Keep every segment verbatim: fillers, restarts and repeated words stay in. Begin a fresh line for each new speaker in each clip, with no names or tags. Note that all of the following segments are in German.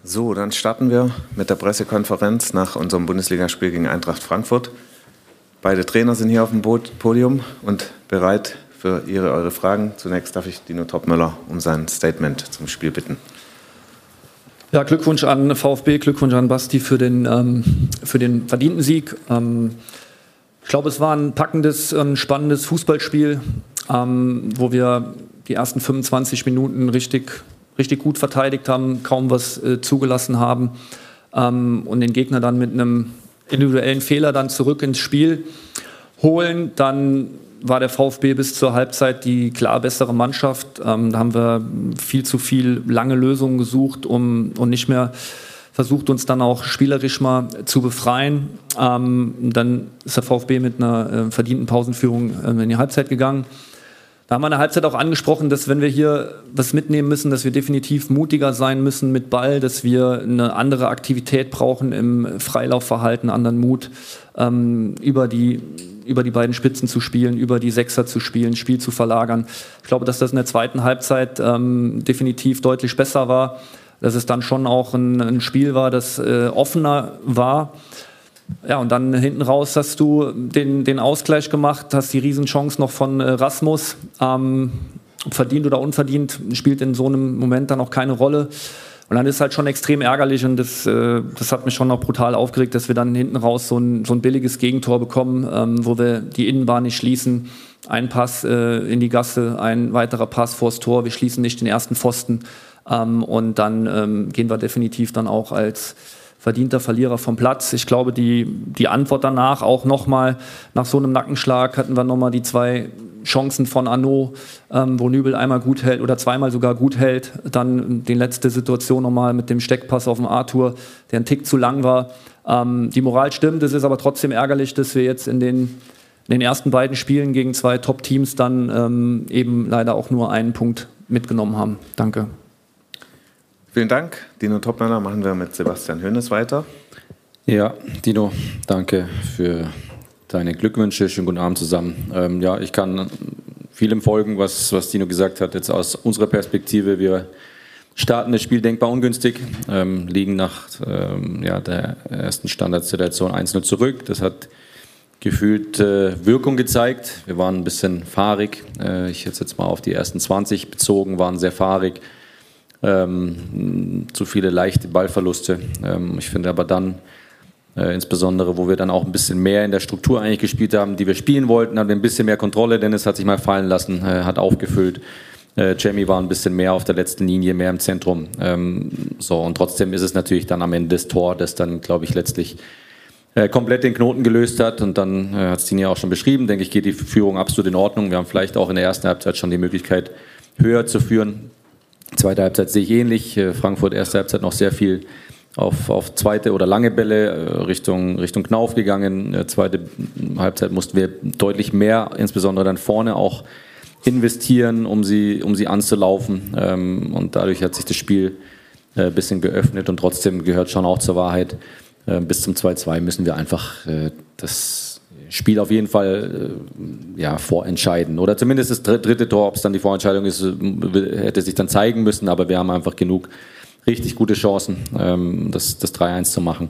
So, dann starten wir mit der Pressekonferenz nach unserem Bundesligaspiel gegen Eintracht Frankfurt. Beide Trainer sind hier auf dem Podium und bereit für Ihre, eure Fragen. Zunächst darf ich Dino Topmöller um sein Statement zum Spiel bitten.
Ja, Glückwunsch an VfB, Glückwunsch an Basti für den, ähm, für den verdienten Sieg. Ähm, ich glaube, es war ein packendes, ein spannendes Fußballspiel, ähm, wo wir die ersten fünfundzwanzig Minuten richtig, richtig gut verteidigt haben, kaum was äh, zugelassen haben ähm, und den Gegner dann mit einem individuellen Fehler dann zurück ins Spiel holen. Dann war der VfB bis zur Halbzeit die klar bessere Mannschaft. Ähm, da haben wir viel zu viel lange Lösungen gesucht um, und nicht mehr versucht, uns dann auch spielerisch mal zu befreien. Ähm, dann ist der VfB mit einer äh, verdienten Pausenführung äh, in die Halbzeit gegangen. Da haben wir in der Halbzeit auch angesprochen, dass wenn wir hier was mitnehmen müssen, dass wir definitiv mutiger sein müssen mit Ball, dass wir eine andere Aktivität brauchen im Freilaufverhalten, anderen Mut, ähm, über die, über die beiden Spitzen zu spielen, über die Sechser zu spielen, Spiel zu verlagern. Ich glaube, dass das in der zweiten Halbzeit ähm, definitiv deutlich besser war, dass es dann schon auch ein, ein Spiel war, das äh, offener war. Ja, und dann hinten raus hast du den, den Ausgleich gemacht, hast die Riesenchance noch von äh, Rasmus. Ähm, verdient oder unverdient, spielt in so einem Moment dann auch keine Rolle. Und dann ist halt schon extrem ärgerlich und das, äh, das hat mich schon noch brutal aufgeregt, dass wir dann hinten raus so ein, so ein billiges Gegentor bekommen, ähm, wo wir die Innenbahn nicht schließen. Ein Pass äh, in die Gasse, ein weiterer Pass vors Tor, wir schließen nicht den ersten Pfosten. Ähm, und dann ähm, gehen wir definitiv dann auch als verdienter Verlierer vom Platz. Ich glaube, die, die Antwort danach auch nochmal, nach so einem Nackenschlag hatten wir nochmal die zwei Chancen von Arnaud, ähm, wo Nübel einmal gut hält oder zweimal sogar gut hält. Dann die letzte Situation nochmal mit dem Steckpass auf dem Arthur, der ein Tick zu lang war. Ähm, die Moral stimmt, es ist aber trotzdem ärgerlich, dass wir jetzt in den, in den ersten beiden Spielen gegen zwei Top-Teams dann ähm, eben leider auch nur einen Punkt mitgenommen haben. Danke.
Vielen Dank. Dino Topmöller, machen wir mit Sebastian Hoeneß weiter.
Ja, Dino, danke für deine Glückwünsche. Schönen guten Abend zusammen. Ähm, ja, ich kann vielem folgen, was, was Dino gesagt hat. Jetzt aus unserer Perspektive, wir starten das Spiel denkbar ungünstig, ähm, liegen nach ähm, ja, der ersten Standardsituation eins null zurück. Das hat gefühlt äh, Wirkung gezeigt. Wir waren ein bisschen fahrig. Äh, ich hätte jetzt mal auf die ersten zwanzig bezogen, waren sehr fahrig. Ähm, zu viele leichte Ballverluste. Ähm, ich finde aber dann, äh, insbesondere, wo wir dann auch ein bisschen mehr in der Struktur eigentlich gespielt haben, die wir spielen wollten, haben wir ein bisschen mehr Kontrolle. Dennis hat sich mal fallen lassen, äh, hat aufgefüllt. Äh, Jamie war ein bisschen mehr auf der letzten Linie, mehr im Zentrum. Ähm, so, und trotzdem ist es natürlich dann am Ende das Tor, das dann, glaube ich, letztlich äh, komplett den Knoten gelöst hat. Und dann äh, hat es Tini ja auch schon beschrieben, denke ich, geht die Führung absolut in Ordnung. Wir haben vielleicht auch in der ersten Halbzeit schon die Möglichkeit, höher zu führen. Zweite Halbzeit sehe ich ähnlich. Frankfurt erste Halbzeit noch sehr viel auf, auf zweite oder lange Bälle Richtung, Richtung Knauf gegangen. Zweite Halbzeit mussten wir deutlich mehr, insbesondere dann vorne auch investieren, um sie, um sie anzulaufen. Und dadurch hat sich das Spiel ein bisschen geöffnet und trotzdem gehört schon auch zur Wahrheit, bis zum zwei zwei müssen wir einfach das Spiel auf jeden Fall äh, ja, vorentscheiden. Oder zumindest das dritte Tor, ob es dann die Vorentscheidung ist, hätte sich dann zeigen müssen. Aber wir haben einfach genug richtig gute Chancen, ähm, das, das drei eins zu machen.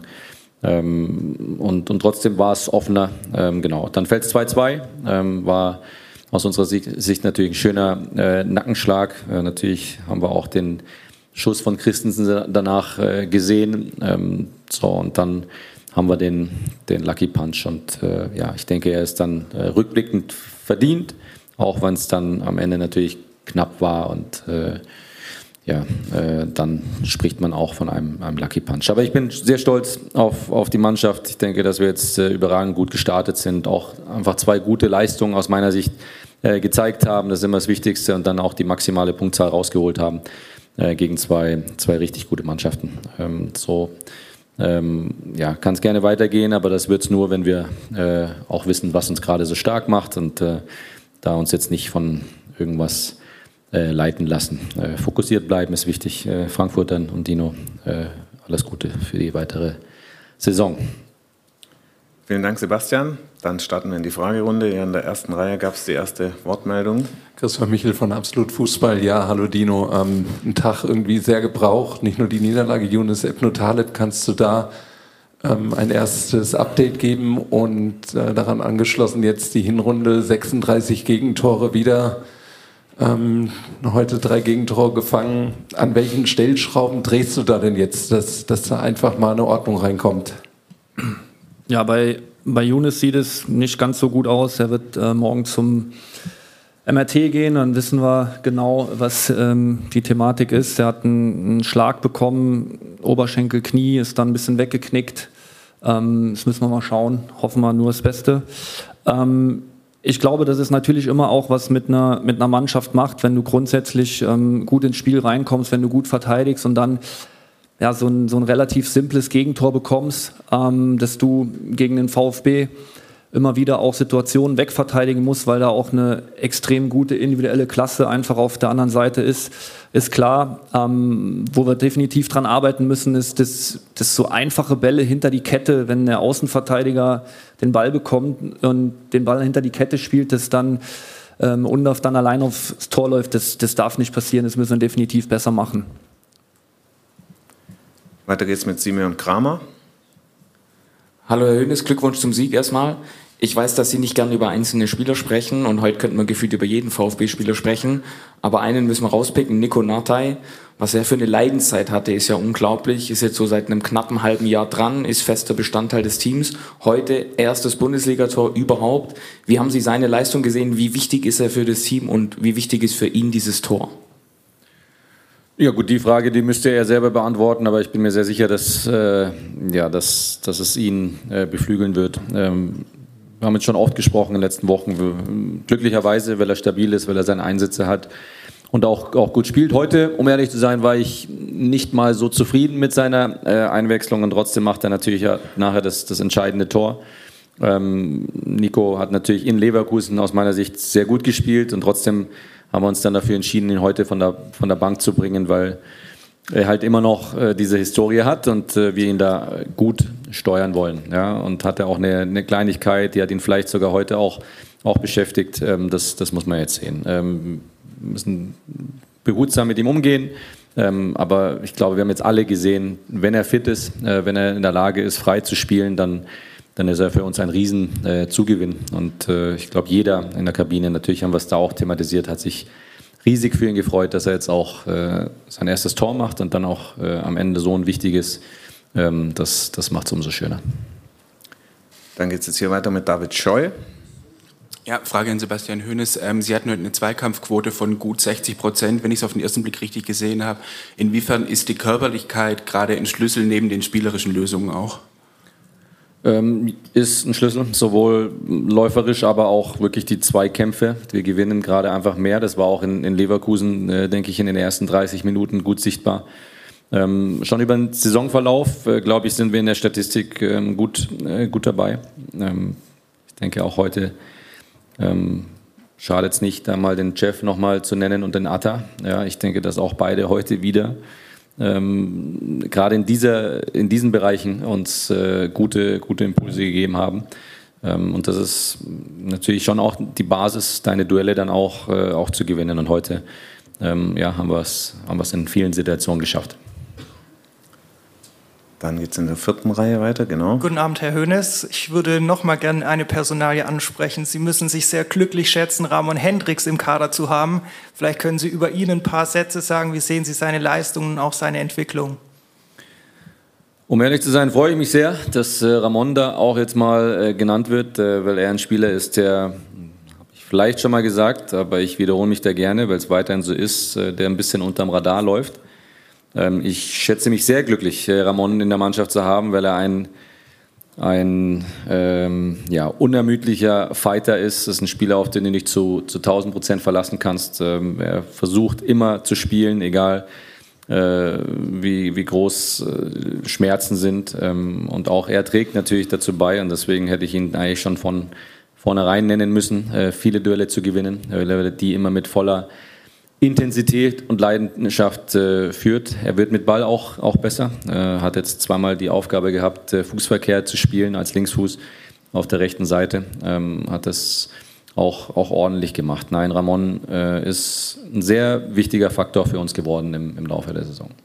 Ähm, und, und trotzdem war es offener. Ähm, genau. Dann fällt es zwei zwei. Ähm, war aus unserer Sicht natürlich ein schöner äh, Nackenschlag. Äh, natürlich haben wir auch den Schuss von Christensen danach äh, gesehen. Ähm, so, und dann haben wir den, den Lucky Punch und äh, ja, ich denke, er ist dann äh, rückblickend verdient, auch wenn es dann am Ende natürlich knapp war und äh, ja, äh, dann spricht man auch von einem, einem Lucky Punch. Aber ich bin sehr stolz auf, auf die Mannschaft. Ich denke, dass wir jetzt äh, überragend gut gestartet sind, auch einfach zwei gute Leistungen aus meiner Sicht äh, gezeigt haben, das ist immer das Wichtigste, und dann auch die maximale Punktzahl rausgeholt haben äh, gegen zwei, zwei richtig gute Mannschaften. Ähm, so Ähm, ja, kann es gerne weitergehen, aber das wird es nur, wenn wir äh, auch wissen, was uns gerade so stark macht und äh, da uns jetzt nicht von irgendwas äh, leiten lassen. Äh, fokussiert bleiben ist wichtig. Äh, Frankfurtern und Dino, äh, alles Gute für die weitere Saison.
Vielen Dank, Sebastian. Dann starten wir in die Fragerunde. Hier in der ersten Reihe gab es die erste Wortmeldung.
Christoph Michel von Absolut Fußball. Ja, hallo Dino. Ähm, ein Tag irgendwie sehr gebraucht. Nicht nur die Niederlage Younes Ebn-Taleb. Kannst du da ähm, ein erstes Update geben und äh, daran angeschlossen jetzt die Hinrunde, sechsunddreißig Gegentore wieder. Ähm, heute drei Gegentore gefangen. An welchen Stellschrauben drehst du da denn jetzt, dass, dass da einfach mal eine Ordnung reinkommt?
Ja, bei, bei Younes sieht es nicht ganz so gut aus. Er wird äh, morgen zum M R T gehen, dann wissen wir genau, was ähm, die Thematik ist. Er hat einen, einen Schlag bekommen, Oberschenkel, Knie, ist dann ein bisschen weggeknickt. Ähm, das müssen wir mal schauen, hoffen wir nur das Beste. Ähm, ich glaube, dass es natürlich immer auch was mit einer, mit einer Mannschaft macht, wenn du grundsätzlich ähm, gut ins Spiel reinkommst, wenn du gut verteidigst und dann ja, so ein, so ein relativ simples Gegentor bekommst, ähm, dass du gegen den VfB immer wieder auch Situationen wegverteidigen musst, weil da auch eine extrem gute individuelle Klasse einfach auf der anderen Seite ist, ist klar. Ähm, wo wir definitiv dran arbeiten müssen, ist, dass, dass so einfache Bälle hinter die Kette, wenn der Außenverteidiger den Ball bekommt und den Ball hinter die Kette spielt, dass dann ähm, Undorf dann allein aufs Tor läuft, das, das darf nicht passieren, das müssen wir definitiv besser machen.
Weiter geht's mit Simeon Kramer.
Hallo Herr Hoeneß, Glückwunsch zum Sieg erstmal. Ich weiß, dass Sie nicht gerne über einzelne Spieler sprechen und heute könnten wir gefühlt über jeden VfB-Spieler sprechen, aber einen müssen wir rauspicken, Nico Nartey. Was er für eine Leidenszeit hatte, ist ja unglaublich, ist jetzt so seit einem knappen halben Jahr dran, ist fester Bestandteil des Teams. Heute erstes Bundesligator überhaupt. Wie haben Sie seine Leistung gesehen? Wie wichtig ist er für das Team und wie wichtig ist für ihn dieses Tor?
Ja gut, die Frage, die müsste er selber beantworten, aber ich bin mir sehr sicher, dass, äh, ja, dass, dass es ihn äh, beflügeln wird. Ähm, wir haben jetzt schon oft gesprochen in den letzten Wochen, glücklicherweise, weil er stabil ist, weil er seine Einsätze hat und auch, auch gut spielt. Heute, um ehrlich zu sein, war ich nicht mal so zufrieden mit seiner äh, Einwechslung und trotzdem macht er natürlich ja nachher das, das entscheidende Tor. Ähm, Nico hat natürlich in Leverkusen aus meiner Sicht sehr gut gespielt und trotzdem haben wir uns dann dafür entschieden, ihn heute von der, von der Bank zu bringen, weil er halt immer noch äh, diese Historie hat und äh, wir ihn da gut steuern wollen. Ja? Und hat er auch eine, eine Kleinigkeit, die hat ihn vielleicht sogar heute auch, auch beschäftigt. Ähm, das, das muss man jetzt sehen. Ähm, wir müssen behutsam mit ihm umgehen. Ähm, aber ich glaube, wir haben jetzt alle gesehen, wenn er fit ist, äh, wenn er in der Lage ist, frei zu spielen, dann dann ist er für uns ein riesen äh, Zugewinn. Und äh, ich glaube, jeder in der Kabine, natürlich haben wir es da auch thematisiert, hat sich riesig für ihn gefreut, dass er jetzt auch äh, sein erstes Tor macht und dann auch äh, am Ende so ein wichtiges. Ähm, das das macht es umso schöner.
Dann geht es jetzt hier weiter mit David Scheu.
Ja, Frage an Sebastian Hoeneß. Ähm, Sie hatten heute eine Zweikampfquote von gut sechzig Prozent, wenn ich es auf den ersten Blick richtig gesehen habe. Inwiefern ist die Körperlichkeit gerade ein Schlüssel neben den spielerischen Lösungen auch?
Ist ein Schlüssel, sowohl läuferisch, aber auch wirklich die Zweikämpfe. Wir gewinnen gerade einfach mehr. Das war auch in, in Leverkusen, äh, denke ich, in den ersten dreißig Minuten gut sichtbar. Ähm, schon über den Saisonverlauf, äh, glaube ich, sind wir in der Statistik ähm, gut, äh, gut dabei. Ähm, ich denke auch heute ähm, schadet es nicht, da mal den Jeff nochmal zu nennen und den Atta. Ja, ich denke, dass auch beide heute wieder Ähm, gerade in, dieser, in diesen Bereichen uns äh, gute, gute Impulse gegeben haben. Ähm, und das ist natürlich schon auch die Basis, deine Duelle dann auch, äh, auch zu gewinnen. Und heute ähm, ja, haben wir es haben wir es in vielen Situationen geschafft.
Dann geht es in der vierten Reihe weiter, genau.
Guten Abend, Herr Hoeneß. Ich würde noch mal gerne eine Personalie ansprechen. Sie müssen sich sehr glücklich schätzen, Ramon Hendricks im Kader zu haben. Vielleicht können Sie über ihn ein paar Sätze sagen. Wie sehen Sie seine Leistungen und auch seine Entwicklung?
Um ehrlich zu sein, freue ich mich sehr, dass äh, Ramon da auch jetzt mal äh, genannt wird, äh, weil er ein Spieler ist, der, habe ich vielleicht schon mal gesagt, aber ich wiederhole mich da gerne, weil es weiterhin so ist, äh, der ein bisschen unterm Radar läuft. Ich schätze mich sehr glücklich, Ramon in der Mannschaft zu haben, weil er ein, ein ähm, ja, unermüdlicher Fighter ist. Das ist ein Spieler, auf den du dich zu, zu tausend Prozent verlassen kannst. Ähm, er versucht immer zu spielen, egal äh, wie, wie groß äh, Schmerzen sind. Ähm, und auch er trägt natürlich dazu bei und deswegen hätte ich ihn eigentlich schon von vornherein nennen müssen, äh, viele Duelle zu gewinnen, weil er die immer mit voller Intensität und Leidenschaft äh, führt. Er wird mit Ball auch, auch besser. Äh, hat jetzt zweimal die Aufgabe gehabt, äh, Fußverkehr zu spielen als Linksfuß. auf der rechten Seite, ähm, hat das auch, auch ordentlich gemacht. Nein, Ramon äh, ist ein sehr wichtiger Faktor für uns geworden im, im Laufe der Saison.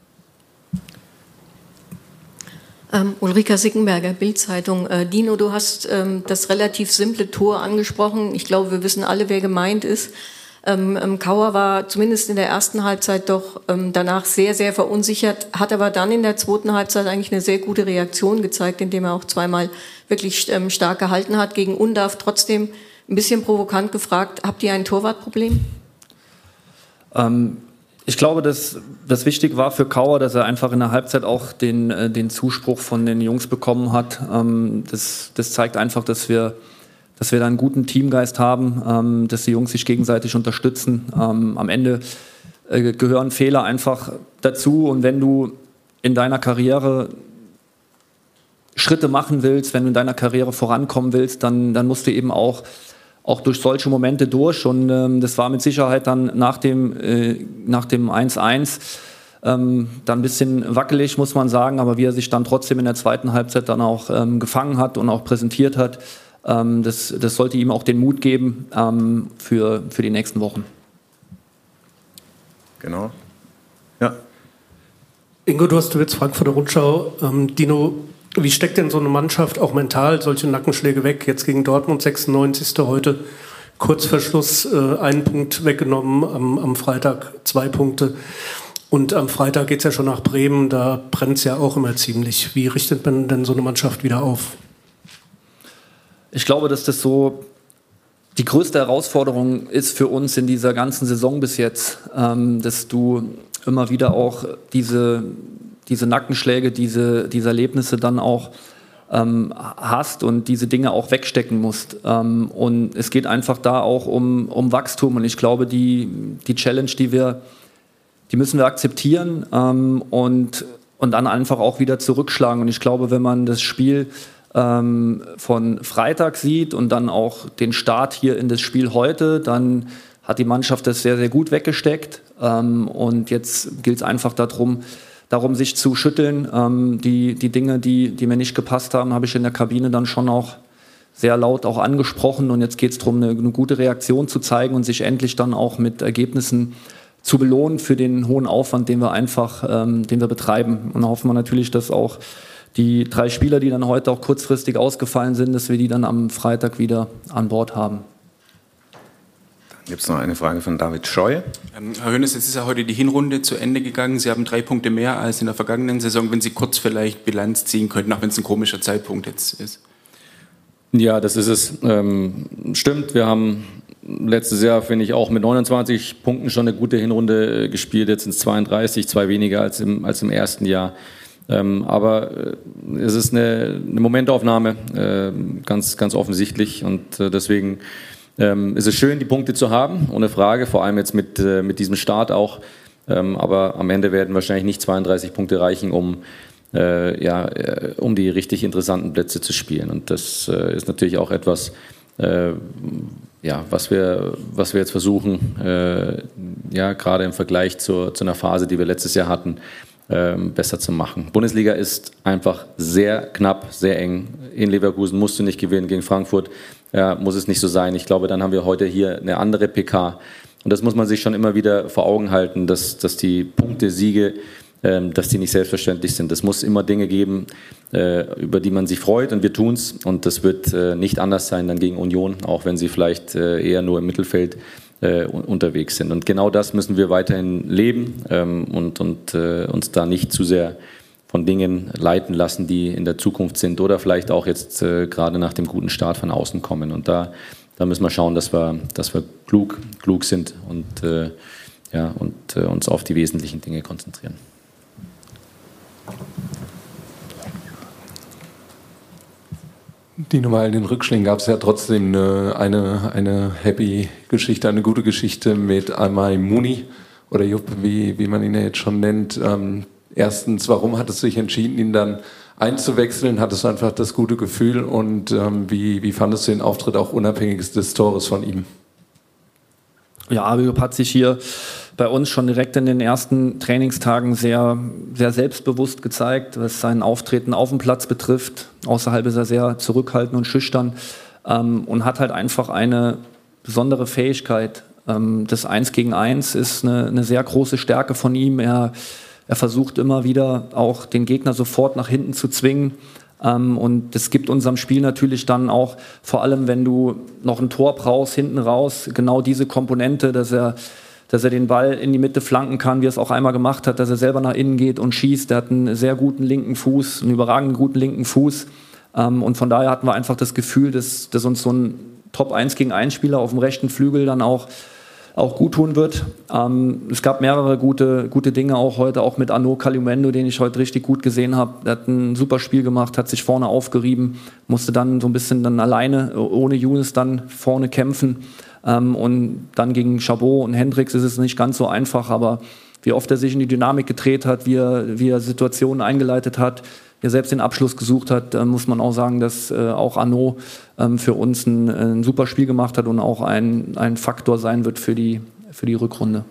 Ähm, Ulrika Sickenberger, Bild-Zeitung. Äh, Dino, du hast ähm, das relativ simple Tor angesprochen. Ich glaube, wir wissen alle, wer gemeint ist. Ähm, ähm, Kauer war zumindest in der ersten Halbzeit doch ähm, danach sehr, sehr verunsichert, hat aber dann in der zweiten Halbzeit eigentlich eine sehr gute Reaktion gezeigt, indem er auch zweimal wirklich ähm, stark gehalten hat. Gegen Undav trotzdem ein bisschen provokant gefragt, habt ihr ein Torwartproblem?
Ähm, ich glaube, dass das wichtig war für Kauer, dass er einfach in der Halbzeit auch den, äh, den Zuspruch von den Jungs bekommen hat. Ähm, das, das zeigt einfach, dass wir, dass wir da einen guten Teamgeist haben, ähm, dass die Jungs sich gegenseitig unterstützen. Ähm, am Ende äh, gehören Fehler einfach dazu, und wenn du in deiner Karriere Schritte machen willst, wenn du in deiner Karriere vorankommen willst, dann, dann musst du eben auch auch durch solche Momente durch, und ähm, das war mit Sicherheit dann nach dem, äh, nach dem eins eins ähm, dann ein bisschen wackelig, muss man sagen, aber wie er sich dann trotzdem in der zweiten Halbzeit dann auch ähm, gefangen hat und auch präsentiert hat, ähm, das, das sollte ihm auch den Mut geben ähm, für, für die nächsten Wochen.
Genau. Ja.
Ingo, du hast jetzt Frankfurter Rundschau. Ähm, Dino, wie steckt denn so eine Mannschaft auch mental solche Nackenschläge weg? Jetzt gegen Dortmund sechsundneunzigste heute kurz vor Schluss äh, einen Punkt weggenommen, am, am Freitag zwei Punkte. Und am Freitag geht es ja schon nach Bremen, da brennt es ja auch immer ziemlich. Wie richtet man denn so eine Mannschaft wieder auf?
Ich glaube, dass das so die größte Herausforderung ist für uns in dieser ganzen Saison bis jetzt, ähm, dass du immer wieder auch diese diese Nackenschläge, diese, diese Erlebnisse dann auch ähm, hast und diese Dinge auch wegstecken musst. Ähm, und es geht einfach da auch um, um Wachstum, und ich glaube, die, die Challenge, die wir, die müssen wir akzeptieren ähm, und, und dann einfach auch wieder zurückschlagen. Und ich glaube, wenn man das Spiel ähm, von Freitag sieht und dann auch den Start hier in das Spiel heute, dann hat die Mannschaft das sehr, sehr gut weggesteckt. Ähm, und jetzt gilt es einfach darum, darum, sich zu schütteln. Ähm, die, die Dinge, die, die mir nicht gepasst haben, habe ich in der Kabine dann schon auch sehr laut auch angesprochen. Und jetzt geht es darum, eine, eine gute Reaktion zu zeigen und sich endlich dann auch mit Ergebnissen zu belohnen für den hohen Aufwand, den wir einfach, ähm, den wir betreiben. Und da hoffen wir natürlich, dass auch die drei Spieler, die dann heute auch kurzfristig ausgefallen sind, dass wir die dann am Freitag wieder an Bord haben.
Gibt es noch eine Frage von David Scheu?
Ähm, Herr Hoeneß, jetzt ist ja heute die Hinrunde zu Ende gegangen. Sie haben drei Punkte mehr als in der vergangenen Saison. Wenn Sie kurz vielleicht Bilanz ziehen könnten, auch wenn es ein komischer Zeitpunkt jetzt ist.
Ja, das ist es. Ähm, stimmt, wir haben letztes Jahr, finde ich, auch mit neunundzwanzig Punkten schon eine gute Hinrunde gespielt. Jetzt sind es zweiunddreißig, zwei weniger als im, als im ersten Jahr. Ähm, aber äh, es ist eine, eine Momentaufnahme, äh, ganz, ganz offensichtlich. Und äh, deswegen Ähm, es ist schön, die Punkte zu haben, ohne Frage, vor allem jetzt mit, äh, mit diesem Start auch. Ähm, aber am Ende werden wahrscheinlich nicht zweiunddreißig Punkte reichen, um, äh, ja, äh, um die richtig interessanten Plätze zu spielen. Und das äh, ist natürlich auch etwas, äh, ja, was wir, was wir jetzt versuchen, äh, ja, gerade im Vergleich zur, zu einer Phase, die wir letztes Jahr hatten, äh, besser zu machen. Bundesliga ist einfach sehr knapp, sehr eng. In Leverkusen musst du nicht gewinnen, gegen Frankfurt ja, muss es nicht so sein. Ich glaube, dann haben wir heute hier eine andere P K. Und das muss man sich schon immer wieder vor Augen halten, dass, dass die Punkte, Siege, ähm, dass die nicht selbstverständlich sind. Es muss immer Dinge geben, äh, über die man sich freut, und wir tun es. Und das wird äh, nicht anders sein dann gegen Union, auch wenn sie vielleicht äh, eher nur im Mittelfeld äh, unterwegs sind. Und genau das müssen wir weiterhin leben ähm, und, und äh, uns da nicht zu sehr von Dingen leiten lassen, die in der Zukunft sind oder vielleicht auch jetzt äh, gerade nach dem guten Start von außen kommen. Und da, da müssen wir schauen, dass wir, dass wir klug, klug sind und, äh, ja, und äh, uns auf die wesentlichen Dinge konzentrieren.
Die Nummer in den Rückschlägen gab es ja trotzdem eine, eine, eine happy Geschichte, eine gute Geschichte mit Almay Mouni oder Jupp, wie, wie man ihn ja jetzt schon nennt. Ähm, Erstens, warum hat es sich entschieden, ihn dann einzuwechseln? Hattest du einfach das gute Gefühl, und ähm, wie, wie fandest du den Auftritt auch unabhängig des Tores von ihm?
Ja, Abiop hat sich hier bei uns schon direkt in den ersten Trainingstagen sehr, sehr selbstbewusst gezeigt, was sein Auftreten auf dem Platz betrifft. Außerhalb ist er sehr zurückhaltend und schüchtern ähm, und hat halt einfach eine besondere Fähigkeit. Ähm, das Eins gegen Eins ist eine, eine sehr große Stärke von ihm. Er, er versucht immer wieder auch den Gegner sofort nach hinten zu zwingen. Ähm, und das gibt unserem Spiel natürlich dann auch, vor allem wenn du noch ein Tor brauchst, hinten raus, genau diese Komponente, dass er, dass er den Ball in die Mitte flanken kann, wie er es auch einmal gemacht hat, dass er selber nach innen geht und schießt. Er hat einen sehr guten linken Fuß, einen überragend guten linken Fuß. Ähm, und von daher hatten wir einfach das Gefühl, dass, dass uns so ein Top eins gegen eins Spieler auf dem rechten Flügel dann auch auch gut tun wird. Ähm, es gab mehrere gute, gute Dinge auch heute, auch mit Arnaud Calumendo, den ich heute richtig gut gesehen habe. Der hat ein super Spiel gemacht, hat sich vorne aufgerieben, musste dann so ein bisschen dann alleine, ohne Younes dann vorne kämpfen. Ähm, und dann gegen Chabot und Hendricks ist es nicht ganz so einfach, aber wie oft er sich in die Dynamik gedreht hat, wie er, wie er Situationen eingeleitet hat, wie er selbst den Abschluss gesucht hat, äh, muss man auch sagen, dass äh, auch Arnaud ähm, für uns ein, ein super Spiel gemacht hat und auch ein, ein Faktor sein wird für die, für die Rückrunde.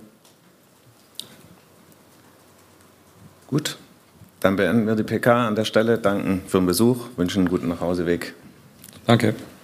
Gut, dann beenden wir die P K an der Stelle. Danken für den Besuch, wünschen einen guten Nachhauseweg.
Danke.